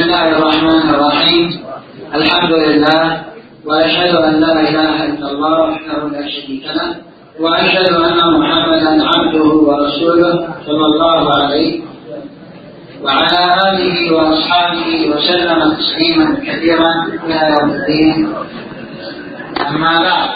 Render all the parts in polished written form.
الله الرحمن الرحيم. الحمد لله، وأشهد أن لا إله إلا الله وحده لا شريك له، وأشهد أن محمدا عبده ورسوله صلى الله عليه وعلى آله وأصحابه وسلم تسليما كثيرا إلى يوم الدين. أما بعد،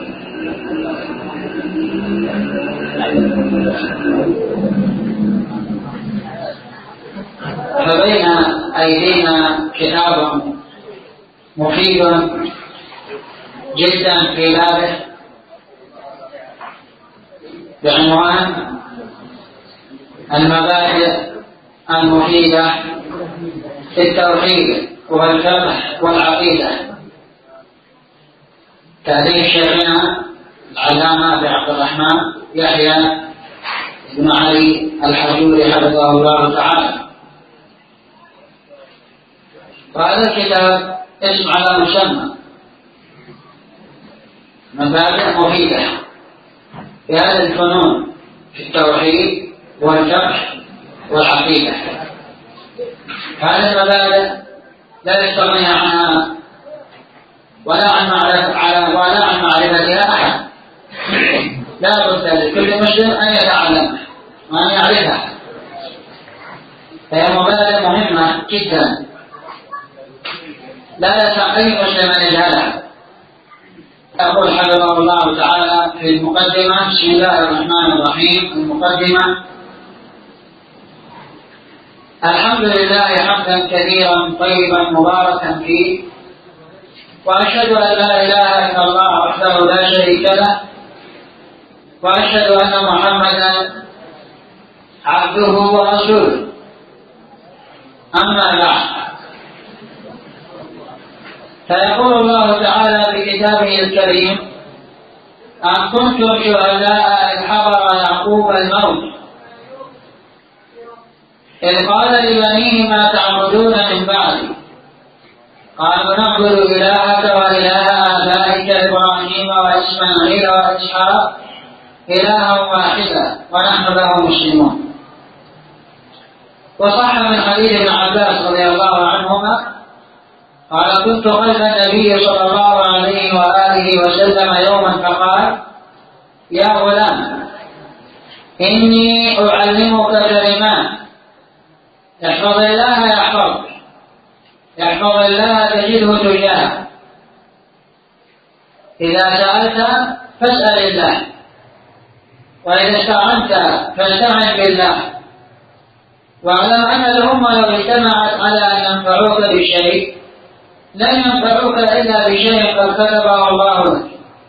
فبين أيدينا كتاب مفيد جدا في بابه بعنوان المبادئ المفيدة في التوحيد والفقه والعقيدة، تأليف شيخنا العلامة أبي عبد الرحمن يحيى بن علي الحجوري حفظه الله تعالى. وهذا الكتاب اسم على مسمى، مبادئ مفيدة في هذه الفنون في التوحيد والفقه والعقيدة. هذه المبادئ لا يستغني عنها ولا عن معرفتها أحد. لا بد لكل مسلم أن يتعلمها وأن يعرفها، فهي مبادئ مهمة جدا لا يسع أي مسلم أن يجهلها. يقول حفظه الله تعالى في المقدمة: بسم الله الرحمن الرحيم. المقدمة: الحمد لله حمدا كثيرا طيبا مباركا فيه، وأشهد أن لا إله إلا الله وحده لا شريك له، وأشهد أن محمدا عبده ورسوله. أما بعد، فيقول الله تعالى في كتابه الكريم: أم كنتم شهداء إذ حضر يعقوب الموت إذ قال لبنيه ما تعبدون من بعدي قالوا نعبد إلهك وإله آبائك إبراهيم وإسماعيل وإسحاق إلها واحدا ونحن له مسلمون. وصح من حديث ابن عباس رضي الله عنهما قال: كنت خلف النبي صلى الله عليه وآله وسلم يوما فقال: يا غلام، إني أعلمك كلمات احفظ الله يحفظك، احفظ الله تجده تجاهك، إذا سألت فاسأل الله، وإذا استعنت فاستعن بالله، واعلم أن الأمة لو اجتمعت على أن ينفعوك بشيء لن ينفعوك إلا بشيء قد كتبه الله لك،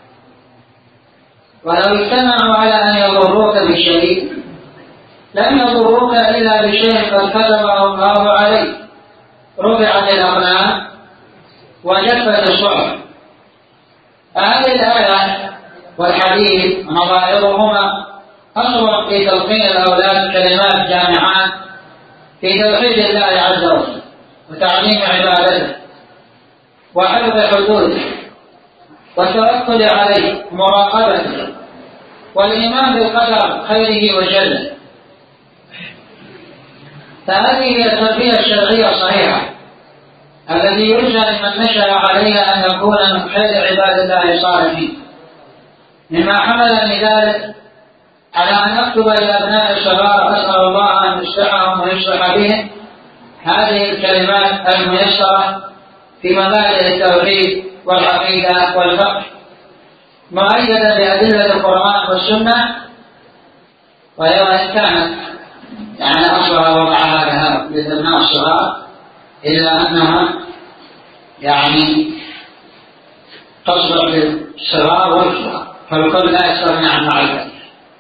ولو اجتمعوا على أن يضروك بشيء لن يضروك إلا بشيء قد كتبه الله عليك. رفعت الأقلام وجفت الصحف. هذه الآية والحديث نظائرهما أصل في تلقين الأولاد كلمات جامعات في توحيد الله عز وجل وتعليم عبادته وحفظ حدوده والتوكل عليه ومراقبته والإيمان بالقدر خيره وشره. فهذه هي التربية الشرعية الصحيحة التي يرجى لمن نشأ عليها أن يكون من خير عباد الله الصالحين. مما حملني ذلك على أن أكتب إلى أبناء الصغار أسأل الله أن يصلحهم ويصلح بهم هذه الكلمات الميسرة في مبادئ التوحيد والعقيدة والفقه، مؤيدة بأدلة القرآن والسنة، وهي وإن كانت أصلها وضعها لها للأبناء الصغار، إلا أنها تصلح للصغار والكبار، فالكل لا يستغني عن معرفته.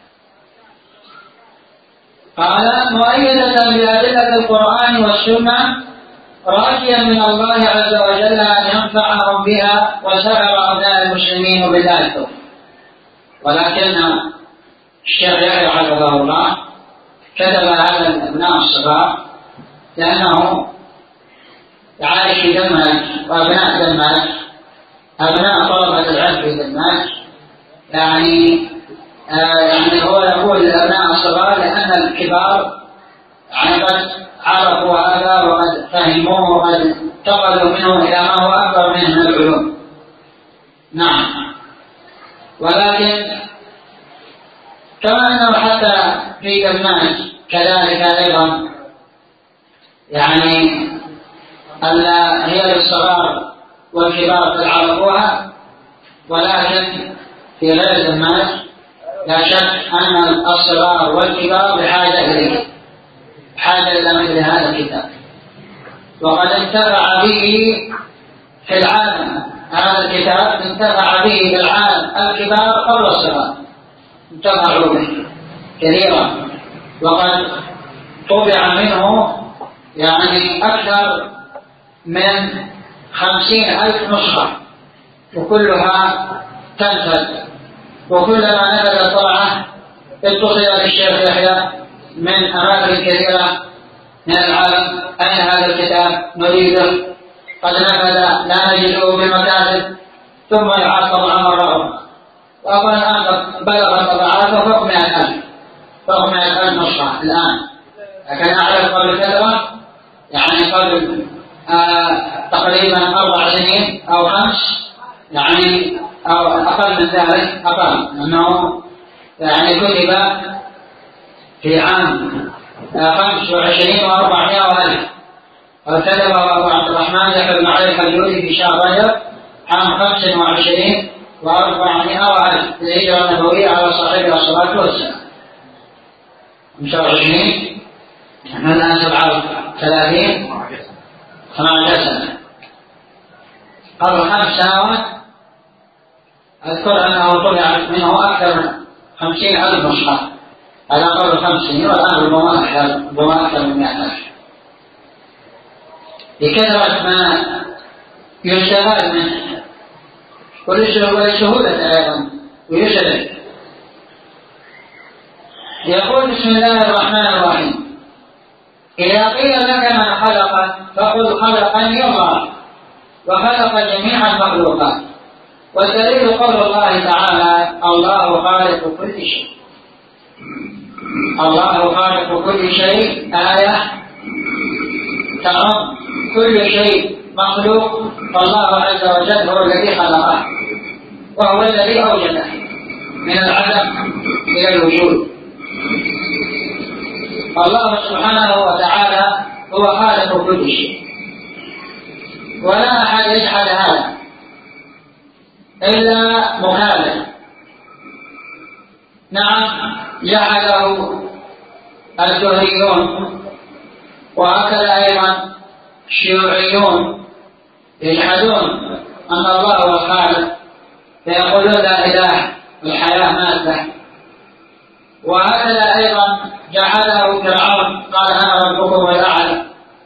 قال: مؤيدة بأدلة القرآن والسنة، راجيا من الله عز وجل أن ينفعهم بها وسائر أبناء المسلمين بالله التوفيق. ولكن الشيخ يحيى حفظه الله كتب هذا الأبناء الصغار لأنه يعيش في دمشق، وأبناء دمشق أبناء طلبة العلم في دمشق، هو يقول للأبناء الصغار لأن الكبار يعني قد عرفوا هذا وقد فهموه وقد انتقلوا منه إلى ما هو أكبر منه من العلوم. نعم. ولكن كما أنه حتى في دماج كذلك أيضا يعني هي للصغار والكبار قد عرفوها، ولكن في غير دماج لا شك أن الصغار والكبار بحاجة إليه، حاجة إلى مثل هذا الكتاب، وقد انتفع به في العالم. هذا الكتاب انتفع به في العالم الكبار قبل الصغار، انتفعوا به كثيرا، وقد طبع منه يعني أكثر من 50,000 نسخة، وكلها تنفذ، وكلما نفذ طبعه اتصل بالشيخ يحيى من أماكن كثيرة من العالم: أين هذا الكتاب؟ نريده، قد نفذ لا نجده بالمكاتب، ثم يعاد طبعا مرة أخرى. وأظن الآن بلغ طبعاته فوق 100,000 نسخة الآن، لكن أعرف قبل فترة يعني قبل تقريبا 4 سنين أو 5 يعني أو أقل من ذلك، أقل، أنه يعني كتب في عام 25,400,000، وكتبه أبو عبد الرحمن يحيى بن علي الحجوري في شهر رجب عام 25,400,000 في الهجرة النبوية على صاحبها الصلاة والسلام. 25 نحن الآن 37 12 سنة، قبل 5 سنوات أذكر أنه طبع منه أكثر من 50,000 نسخة، هذا قبل 5 سنين، والآن ربما أكثر من 100,000 بكثرة ما يستفاد منه ولسهولة أيضا ويسر. يقول: بسم الله الرحمن الرحيم. إذا قيل لك من خلق فقل خلقني الله وخلق جميع المخلوقات. والدليل قول الله تعالى: الله خالق كل شيء. الله خالق كل شيء آية تعم كل شيء مخلوق، فالله عز وجل هو الذي خلقه، وهو الذي أوجده من العدم إلى الوجود. الله سبحانه وتعالى هو خالق كل شيء، ولا أحد يجحد هذا إلا مكابر. نعم، جحده الزهريون، وهكذا أيضا الشيوعيون يجحدون أن الله هو الخالق، فيقولون لا إله والحياة مادة. وهكذا أيضا جحده فرعون، قال أنا ربكم الأعلى.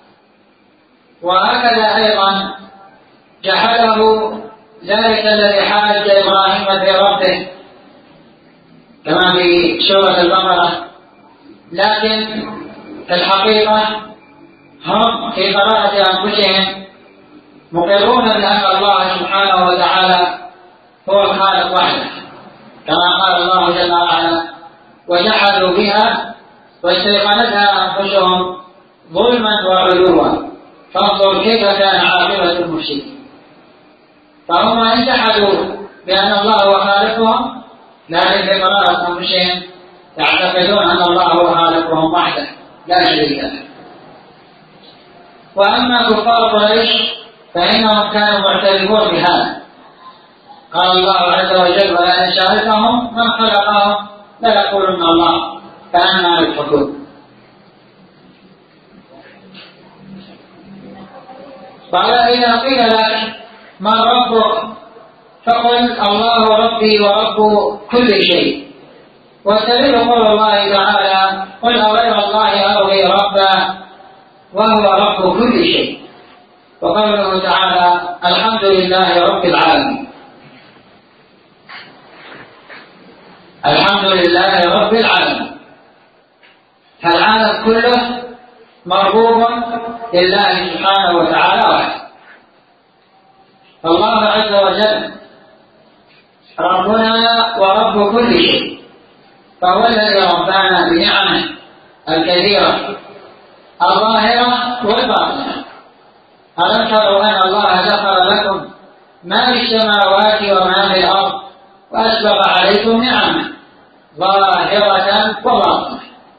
وهكذا أيضا جحده ذلك الذي حاج إبراهيم في ربه كما في سورة البقرة. لكن في الحقيقة هم في قراءة أنفسهم مقرون بأن الله سبحانه وتعالى هو الخالق وحده، كما قال الله جل وعلا: وجحدوا بها واستيقنتها أنفسهم ظلما وعلوا فانظر كيف كان عاقبة المفسدين. فهم إن جحدوا بأن الله هو خالقهم، لكن في قراءة أنفسهم يعتقدون أن الله هو خالقهم وحده لا شريك له. وأما كفار قريش فإنهم كانوا معترفون بهذا. قال الله عز وجل: ولئن سألتهم من خلقهم ليقولن الله فأنى يؤفكون. قال: إذا قيل لك من ربك فقل الله ربي ورب كل شيء. والدليل قول الله تعالى: قل أغير الله أبغي ربا وهو رب كل شيء. وقوله تعالى: الحمد لله رب العالمين. الحمد لله رب العالمين، فالعالم كله مربوب لله سبحانه وتعالى وحده. فالله عز وجل ربنا ورب كل شيء، فهو الذي ربانا بنعمه الكثيرة الظاهرة والباطنة. ألم تروا أن الله سخر لكم ما في السماوات وما في الأرض وأسبغ عليكم نعمه ظاهرة وباطنة.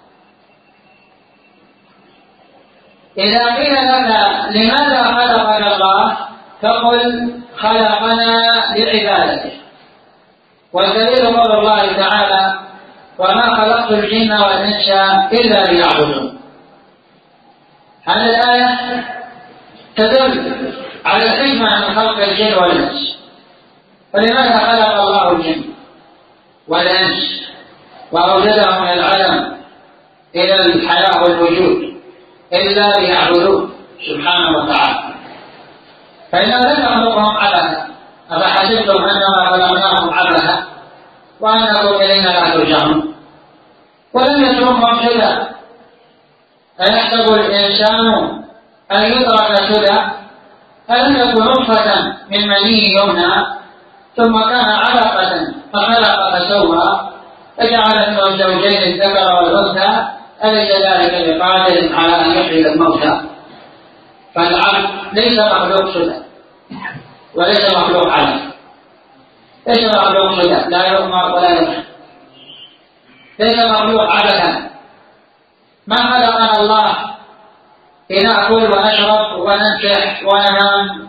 إذا قيل لك لماذا خلقك الله فقل خلقنا لعبادته، والدليل قول الله تعالى وما خلقت الجن والإنس إلا ليعبدون. هذه الآية تدل على الحكمة من خلق الجن والإنس. فلماذا خلق الله الجن والإنس وأوجدهم من العدم إلى الحياة والوجود إلا ليعبدون سبحانه وتعالى؟ فإنه لم يخلقهم عبثا، أفحسبتم أنما خلقناهم عبثا وأنكم إلينا لا ترجعون. ولم يتركهم سدى، أيحسب الإنسان أن يترك سدى؟ ألم يكن نطفة من مني يمنى ثم كان علقة فخلق فسوى فجعل منه الزوجين الذكر والأنثى أليس ذلك بقادر على أن يحيي الموتى؟ فالعبد ليس مخلوق سدى وليس مخلوق علق، ليس مخلوق سدى لا يؤمر ولا ينهى، ليس مخلوق عبثا. ما خلقنا الله لنأكل ونشرب وننكح وننام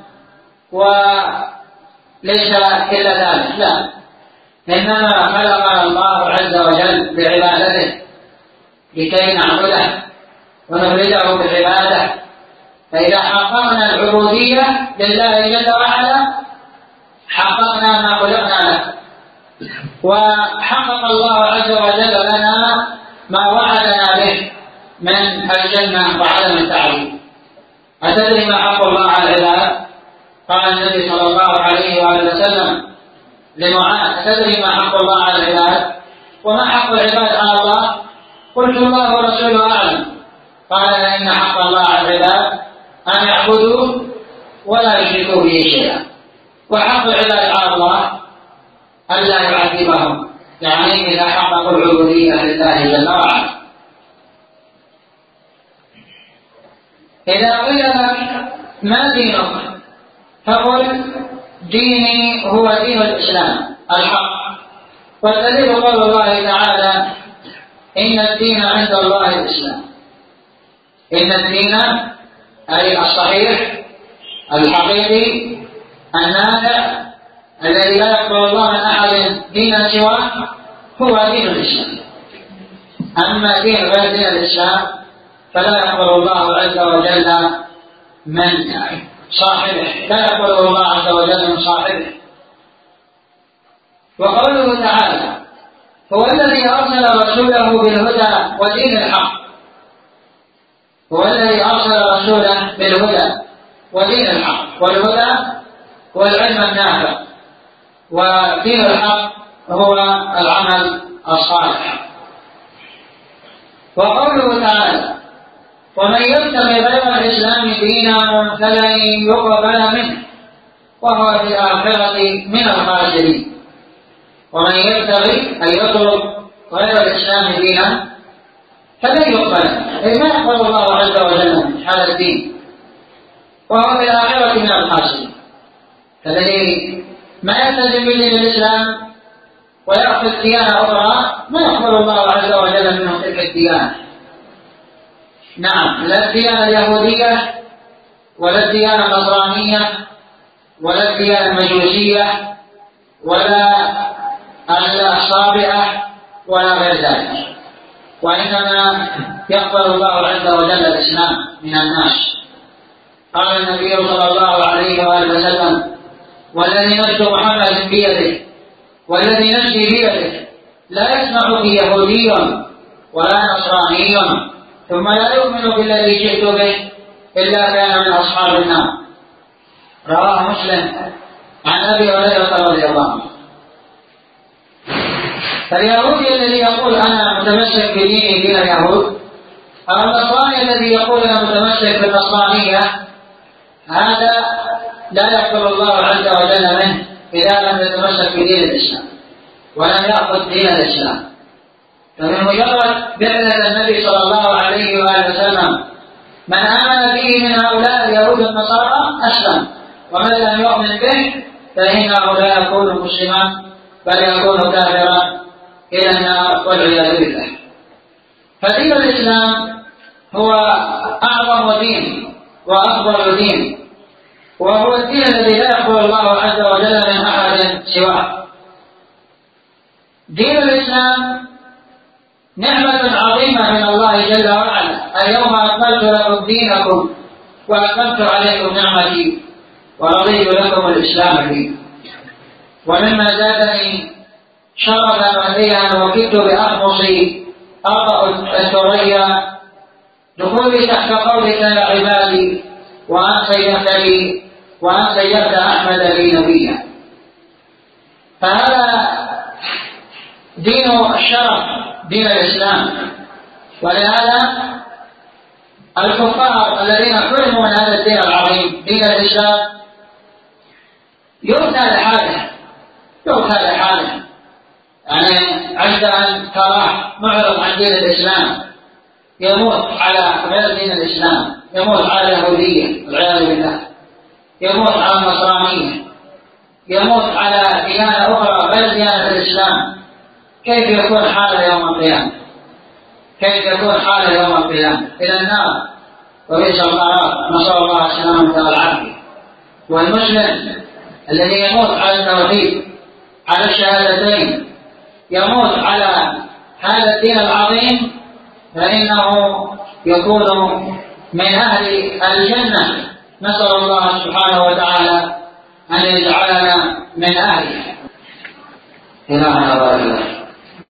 وليس إلا ذلك، لا، إنما خلقنا الله عز وجل بعبادته لكي نعبده ونفرده بالعبادة. فإذا حققنا العبودية لله جل وعلا حققنا ما خلقنا له، وحقق الله عز وجل لنا ما وعدنا به من الجنة وعدم التعذيب. أتدري ما حق الله على العباد؟ قال النبي صلى الله عليه وآله وسلم لمعاذ أتدري ما حق الله على العباد وما حق العباد على الله؟ قلت الله ورسوله أعلم. قال إن حق الله على العباد أن يعبدوا ولا يشركوا به شيئا، وحق العباد على الله ألا يعذبهم، يعني إذا حققوا العبودية لله جل وعلا. إذا قيل لك ما دينك فقل ديني هو دين الإسلام الحق، والدليل قول الله تعالى إن الدين عند الله الإسلام. إن الدين أي الصحيح الحقيقي النافع الذي لا يقبل الله من أحد دينا سواه هو دين الإسلام. أما دين غير دين الإسلام فلا يقبل الله عز وجل من صاحبه، لا يقبل الله عز وجل من صاحبه. وقوله تعالى هو الذي أرسل رسوله بالهدى ودين الحق، هو الذي أرسل رسوله بالهدى ودين الحق، والهدى هو العلم النافع، ودين الحق هو العمل الصالح. وقوله تعالى ومن يبتغي غير الإسلام دينا فلن يقبل منه وهو في الآخرة من الخاسرين. ومن يبتغي أن يطلب غير الإسلام دينا فلن يقبل، أي ما يقبل الله عز وجل هذا الدين وهو في الآخرة من الخاسرين. فالذي ما يلتزم بدين الإسلام ويأخذ ديانة أخرى ما يقبل الله عز وجل منه تلك الديانة. نعم، لا الديانة اليهودية ولا الديانة النصرانية ولا الديانة المجوسية ولا الصابئة ولا غير ذلك، وإنما يقبل الله عز وجل الإسلام من الناس. قال النبي صلى الله عليه وآله وسلم والذي نفس محمد بيده والذي نفسي بيده لا يسمع في يهودي ولا نصراني ثم لا يؤمن بالذي جئت به إلا كان من أصحاب النار. رواه مسلم عن أبي هريرة رضي الله عنه. فاليهودي الذي يقول أنا متمسك بديني دين اليهود أو النصراني الذي يقول أنا متمسك بالنصرانية هذا لا يقبل الله عز وجل منه إذا لم يتمسك بدين الإسلام ولم يأخذ دين الإسلام. فمن مجرد بعثة النبي صلى الله عليه وآله وسلم من آمن به من هؤلاء اليهود والنصارى أسلم، ومن لم يؤمن به فإنه لا يكون مسلما بل يكون كافرا إلى النار والعياذ بالله. فدين الإسلام هو أعظم دين وأفضل دين، وهو الدين الذي لا يقبل الله عز وجل من أحد سواه. دين الإسلام نعمة عظيمة من الله جل وعلا: اليوم أكملت لكم دينكم وأتممت عليكم نعمتي ورضيت لكم الإسلام دينا. ومما زادني شرفا وهي أن وكدت بأخمصي أرض الثريا دخولي تحت قولك يا عبادي وأن سيرت أحمد لي نبيا. فهذا دين الشرف، دين الإسلام. ولهذا الكفار الذين حرموا من هذا الدين العظيم دين الإسلام يؤتى لحاله، يعني عند أن تراه معرض عن دين الإسلام يموت على غير دين الإسلام، يموت على اليهودية والعياذ بالله، يموت على النصرانية، يموت على ديانة أخرى غير ديانة الإسلام. كيف يكون حاله يوم القيامة؟ إلى النار وبئس القرار، نسأل الله السلامة والعافية. والمسلم الذي يموت على التوحيد، على الشهادتين، يموت على هذا الدين العظيم، فإنه يكون من أهل الجنة. نسأل الله سبحانه وتعالى أن يجعلنا من أهله. إلهنا